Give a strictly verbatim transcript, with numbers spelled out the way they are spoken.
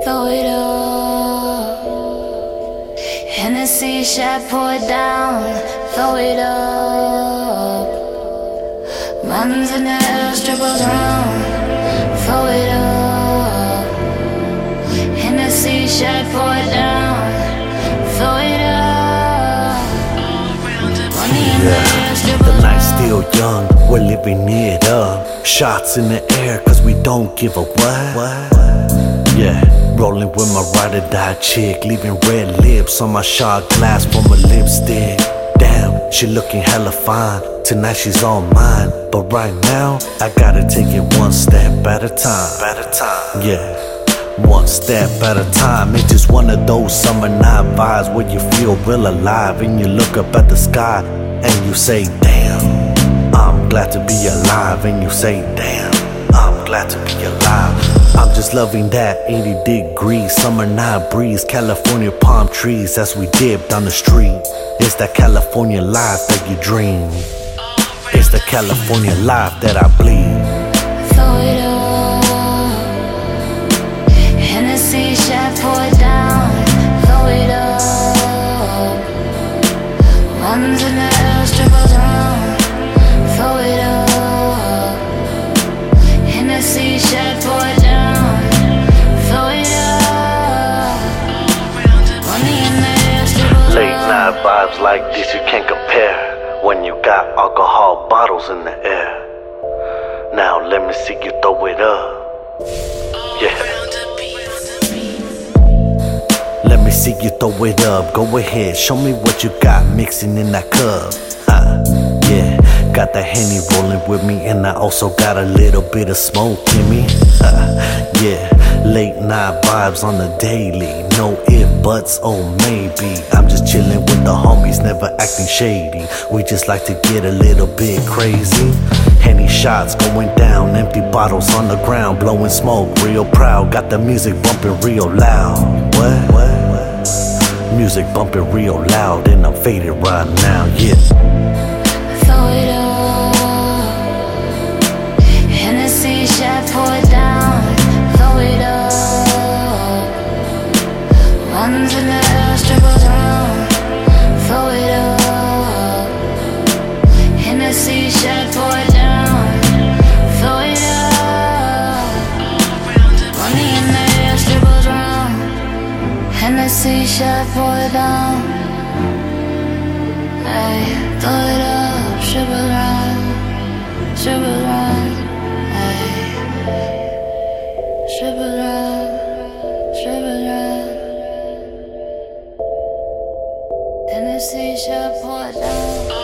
throw it up. Hennessy shot, pour it down, throw it up. Mountains in the air, strippers round, throw it up. Hennessy shot, pour it down, throw it up. Money in the air, strippers The night's still young, we're living it up. Shots in the air, cause we don't give a what? what? Yeah, rolling with my ride or die chick, leaving red lips on my shot glass from a lipstick. Damn, she looking hella fine, tonight she's on mine. But right now, I gotta take it one step at a time. At a time, yeah, one step at a time. It's just one of those summer night vibes where you feel real alive. And you look up at the sky and you say, damn, I'm glad to be alive. And you say, damn, I'm glad to be alive. I'm just loving that eighty degree summer night breeze, California palm trees as we dip down the street. It's that California life that you dream. It's the California life that I bleed. throw it up. Hennessy shot, pour it down, throw it up. Mountains in the air, strippers round, throw it up. Hennessy shot, pour it down, throw it up. Money in the air, strippers Late round. night vibes like this you can't compare when you got alcohol bottles in the air. Now let me see you throw it up. Yeah. Let me see you throw it up. Go ahead, show me what you got mixing in that cup. Uh, yeah, got the Henny rolling with me, and I also got a little bit of smoke in me. Uh, yeah, late night vibes on the daily. No if, buts, or maybe. I'm just chilling with the homies, never acting shady. We just like to get a little bit crazy. Henny shots going down, empty bottles on the ground, blowing smoke, real proud. Got the music bumping real loud. What? What? Music bumping real loud, and I'm faded right now, yeah. throw it up. Hennessy shot, pour it down, throw it up. Mountains in the air, strippers round, throw it up. Hennessy shot, pour it down, throw it up. Money in the air, strippers round. Hennessy shot, pour it down. Ay, throw it up, strippers round, strippers round. Ay, strippers round, strippers round. Hennessy shot, pour it down.